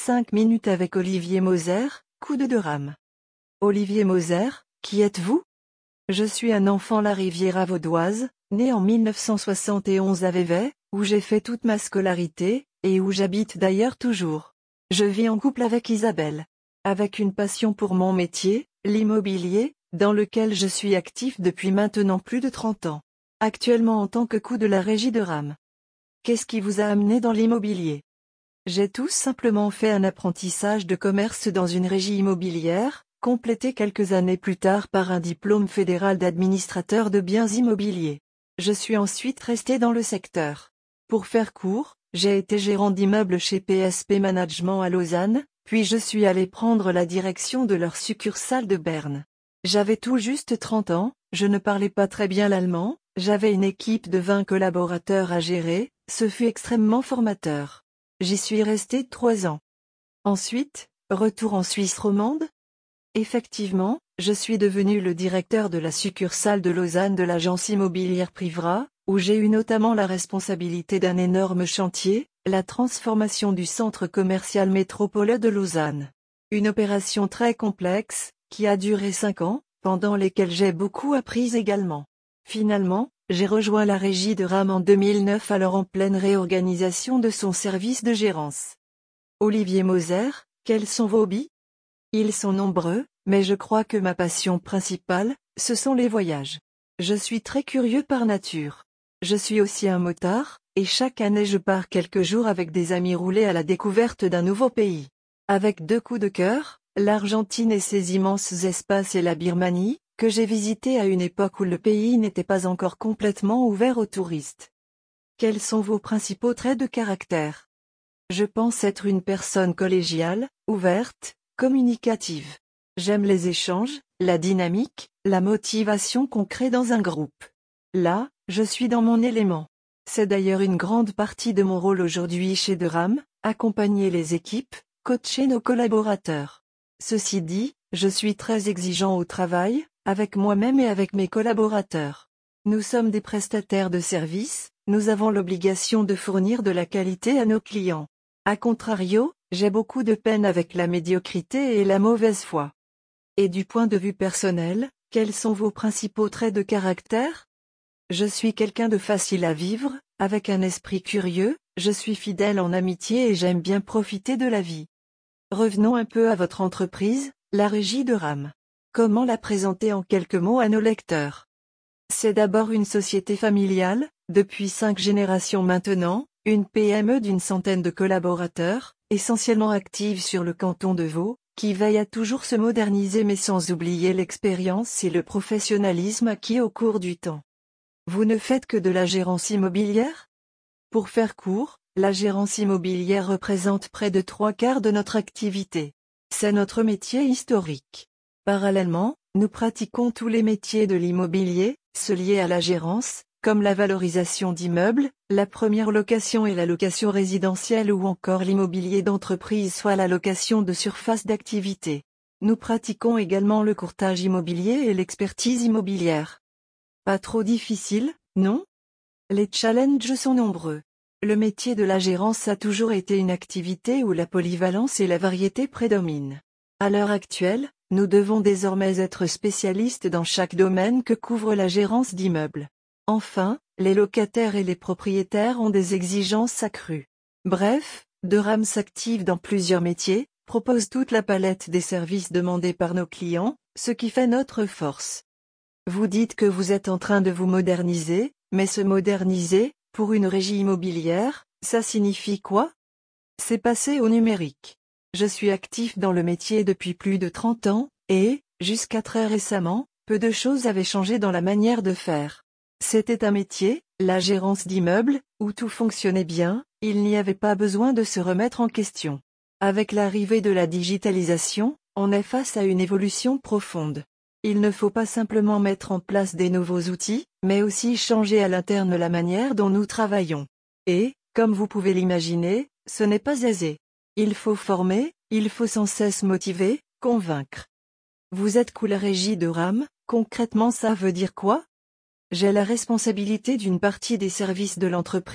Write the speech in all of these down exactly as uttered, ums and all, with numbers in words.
cinq minutes avec Olivier Moser, coude de rame. Olivier Moser, qui êtes-vous? Je suis un enfant la Riviera vaudoise, né en mille neuf cent soixante et onze à Vevey, où j'ai fait toute ma scolarité, et où j'habite d'ailleurs toujours. Je vis en couple avec Isabelle. Avec une passion pour mon métier, l'immobilier, dans lequel je suis actif depuis maintenant plus de trente ans. Actuellement en tant que coup de la régie de rame. Qu'est-ce qui vous a amené dans l'immobilier? J'ai tout simplement fait un apprentissage de commerce dans une régie immobilière, complété quelques années plus tard par un diplôme fédéral d'administrateur de biens immobiliers. Je suis ensuite resté dans le secteur. Pour faire court, j'ai été gérant d'immeubles chez P S P Management à Lausanne, puis je suis allé prendre la direction de leur succursale de Berne. J'avais tout juste trente ans, je ne parlais pas très bien l'allemand, j'avais une équipe de vingt collaborateurs à gérer, ce fut extrêmement formateur. J'y suis resté trois ans. Ensuite, retour en Suisse romande? Effectivement, je suis devenu le directeur de la succursale de Lausanne de l'agence immobilière Privra, où j'ai eu notamment la responsabilité d'un énorme chantier, la transformation du centre commercial Métropole de Lausanne. Une opération très complexe, qui a duré cinq ans, pendant lesquels j'ai beaucoup appris également. Finalement, j'ai rejoint la régie de rame en deux mille neuf alors en pleine réorganisation de son service de gérance. Olivier Moser, quels sont vos hobbies? Ils sont nombreux, mais je crois que ma passion principale, ce sont les voyages. Je suis très curieux par nature. Je suis aussi un motard, et chaque année je pars quelques jours avec des amis rouler à la découverte d'un nouveau pays. Avec deux coups de cœur, l'Argentine et ses immenses espaces et la Birmanie, que j'ai visité à une époque où le pays n'était pas encore complètement ouvert aux touristes. Quels sont vos principaux traits de caractère? Je pense être une personne collégiale, ouverte, communicative. J'aime les échanges, la dynamique, la motivation qu'on crée dans un groupe. Là, je suis dans mon élément. C'est d'ailleurs une grande partie de mon rôle aujourd'hui chez De Rame, accompagner les équipes, coacher nos collaborateurs. Ceci dit, je suis très exigeant au travail, avec moi-même et avec mes collaborateurs. Nous sommes des prestataires de services, nous avons l'obligation de fournir de la qualité à nos clients. A contrario, j'ai beaucoup de peine avec la médiocrité et la mauvaise foi. Et du point de vue personnel, quels sont vos principaux traits de caractère? Je suis quelqu'un de facile à vivre, avec un esprit curieux, je suis fidèle en amitié et j'aime bien profiter de la vie. Revenons un peu à votre entreprise, la régie de rame. Comment la présenter en quelques mots à nos lecteurs? C'est d'abord une société familiale, depuis cinq générations maintenant, une P M E d'une centaine de collaborateurs, essentiellement active sur le canton de Vaud, qui veille à toujours se moderniser mais sans oublier l'expérience et le professionnalisme acquis au cours du temps. Vous ne faites que de la gérance immobilière? Pour faire court, la gérance immobilière représente près de trois quarts de notre activité. C'est notre métier historique. Parallèlement, nous pratiquons tous les métiers de l'immobilier, ceux liés à la gérance, comme la valorisation d'immeubles, la première location et la location résidentielle ou encore l'immobilier d'entreprise soit la location de surface d'activité. Nous pratiquons également le courtage immobilier et l'expertise immobilière. Pas trop difficile, non? Les challenges sont nombreux. Le métier de la gérance a toujours été une activité où la polyvalence et la variété prédominent. À l'heure actuelle, nous devons désormais être spécialistes dans chaque domaine que couvre la gérance d'immeubles. Enfin, les locataires et les propriétaires ont des exigences accrues. Bref, De Rame s'active dans plusieurs métiers, propose toute la palette des services demandés par nos clients, ce qui fait notre force. Vous dites que vous êtes en train de vous moderniser, mais se moderniser, pour une régie immobilière, ça signifie quoi? C'est passer au numérique. Je suis actif dans le métier depuis plus de trente ans, et, jusqu'à très récemment, peu de choses avaient changé dans la manière de faire. C'était un métier, la gérance d'immeubles, où tout fonctionnait bien, il n'y avait pas besoin de se remettre en question. Avec l'arrivée de la digitalisation, on est face à une évolution profonde. Il ne faut pas simplement mettre en place des nouveaux outils, mais aussi changer à l'interne la manière dont nous travaillons. Et, comme vous pouvez l'imaginer, ce n'est pas aisé. Il faut former, il faut sans cesse motiver, convaincre. Vous êtes coup la régie de rame, concrètement ça veut dire quoi? J'ai la responsabilité d'une partie des services de l'entreprise,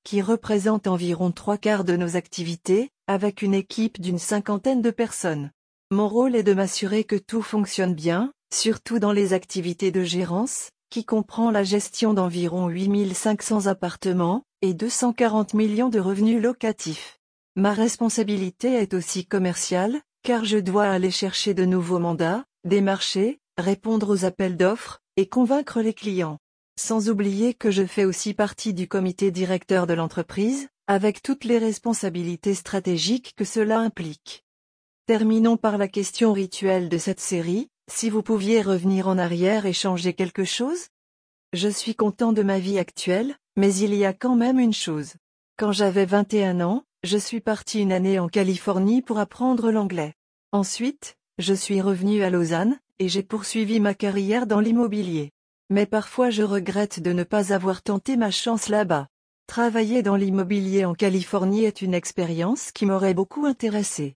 qui représente environ trois quarts de nos activités, avec une équipe d'une cinquantaine de personnes. Mon rôle est de m'assurer que tout fonctionne bien, surtout dans les activités de gérance, qui comprend la gestion d'environ huit mille cinq cents appartements, et deux cent quarante millions de revenus locatifs. Ma responsabilité est aussi commerciale, car je dois aller chercher de nouveaux mandats, des marchés, répondre aux appels d'offres, et convaincre les clients. Sans oublier que je fais aussi partie du comité directeur de l'entreprise, avec toutes les responsabilités stratégiques que cela implique. Terminons par la question rituelle de cette série, si vous pouviez revenir en arrière et changer quelque chose? Je suis content de ma vie actuelle, mais il y a quand même une chose. Quand j'avais vingt et un ans, je suis parti une année en Californie pour apprendre l'anglais. Ensuite, je suis revenu à Lausanne, et j'ai poursuivi ma carrière dans l'immobilier. Mais parfois je regrette de ne pas avoir tenté ma chance là-bas. Travailler dans l'immobilier en Californie est une expérience qui m'aurait beaucoup intéressé.